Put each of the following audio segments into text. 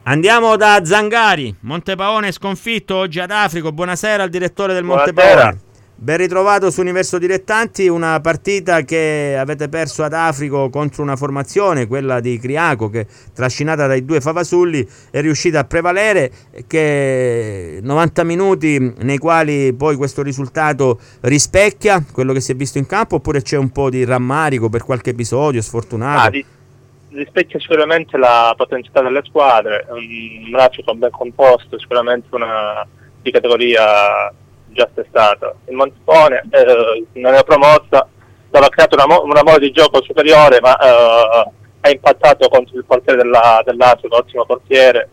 Andiamo da Zangari. Montepaone sconfitto oggi ad Africo. Buonasera al direttore del Buonasera. Montepaone. Ben ritrovato su Universo Dilettanti. Una partita che avete perso ad Africo contro una formazione, quella di Criaco, che trascinata dai due Favasulli è riuscita a prevalere, che 90 minuti nei quali poi questo risultato rispecchia quello che si è visto in campo, oppure c'è un po' di rammarico per qualche episodio sfortunato? Rispecchia sicuramente la potenzialità delle squadre, un Africo ben composto, sicuramente una di categoria già testata. Il Montepaone non è promossa, aveva creato una mole di gioco superiore, ma ha impattato contro il portiere dell'Africa, ottimo portiere,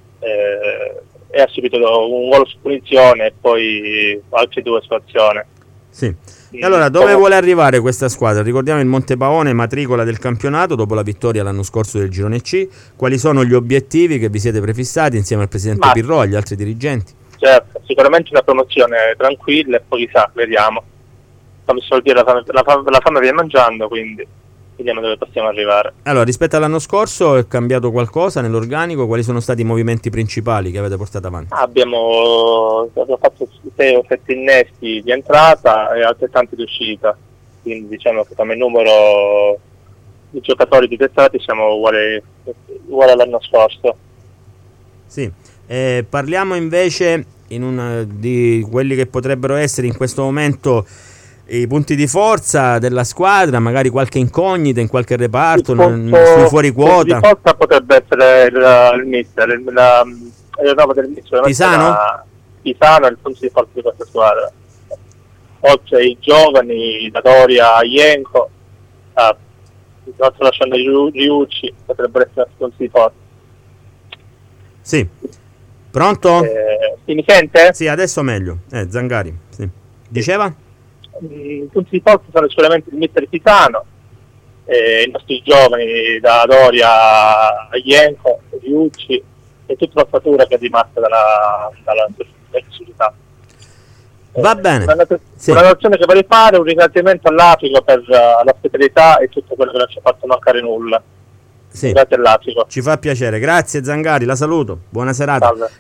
e ha subito un gol su punizione e poi altre due su azione. Sì. E allora dove vuole arrivare questa squadra? Ricordiamo il Montepaone, matricola del campionato dopo la vittoria l'anno scorso del Girone C. Quali sono gli obiettivi che vi siete prefissati insieme al presidente Pirro e agli altri dirigenti? Certo, sicuramente una promozione tranquilla e poi chissà, vediamo. Come si suol dire, la fame viene mangiando, quindi vediamo dove possiamo arrivare. Allora, rispetto all'anno scorso è cambiato qualcosa nell'organico? Quali sono stati i movimenti principali che avete portato avanti? Abbiamo fatto 6 o 7 innesti di entrata e altrettanti di uscita, quindi diciamo che come numero di giocatori di testati siamo uguali all'anno scorso. Sì, parliamo invece di quelli che potrebbero essere in questo momento i punti di forza della squadra, magari qualche incognita in qualche reparto, sui fuori quota. Il punto di forza potrebbe essere il mister, il nuovo del mister. Pisano è il punto di forza di questa squadra. Oltre ai giovani, da Doria a Ienco, lasciando Riucci, potrebbero essere il punto di forza. Sì. Pronto? Mi sente? Sì, adesso meglio. Zangari, sì. Diceva? I punti di forza sono sicuramente il mister Pisano, i nostri giovani da Doria a Ienco, Riucci e tutta la statura che è rimasta dalla società. Va bene. Una nozione che vorrei fare, un ringraziamento all'Africo per l'ospitalità e tutto quello che non ci ha fatto mancare nulla. Sì. Grazie all'Africo. Ci fa piacere. Grazie Zangari, la saluto. Buona serata. Salve.